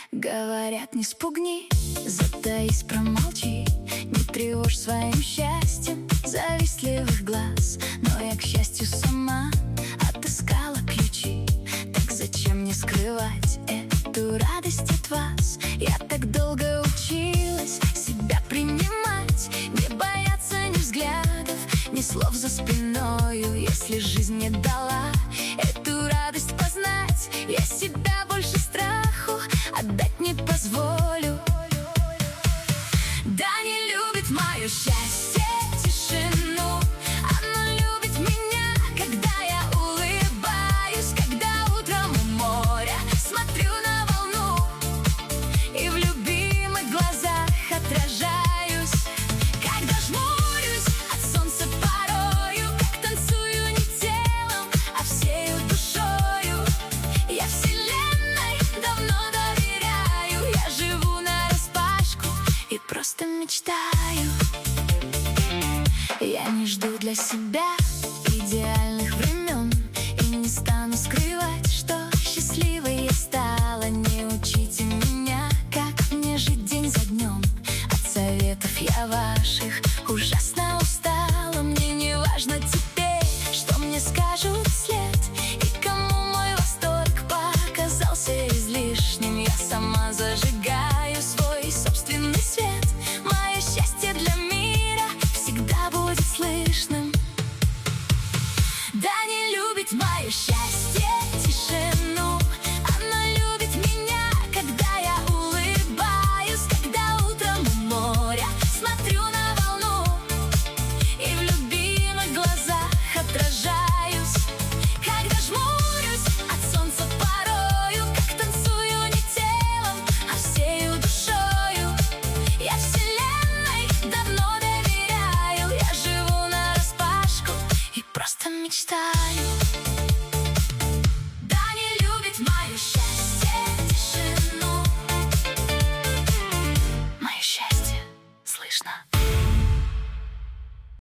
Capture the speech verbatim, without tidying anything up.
Говорят, не спугни, затаись, промолчи, не тревожь своим счастьем завистливых глаз. Но я, к счастью, сама отыскала ключи. Так зачем мне скрывать эту радость от вас? Я так долго училась себя принимать, не бояться ни взглядов, ни слов за спиною. Если жизнь не дала эту радость познать, я себя больше страху отдать не позволю. Да, не любит мое счастье тишину, оно любит меня, когда я улыбаюсь, когда утром у моря смотрю на волну и в любимых глазах отражаюсь. Когда жмурюсь от солнца порою, как танцую не телом, а всею душою. Я вселенной давно доверяю, я живу нараспашку и просто мечтаю. Я не жду для себя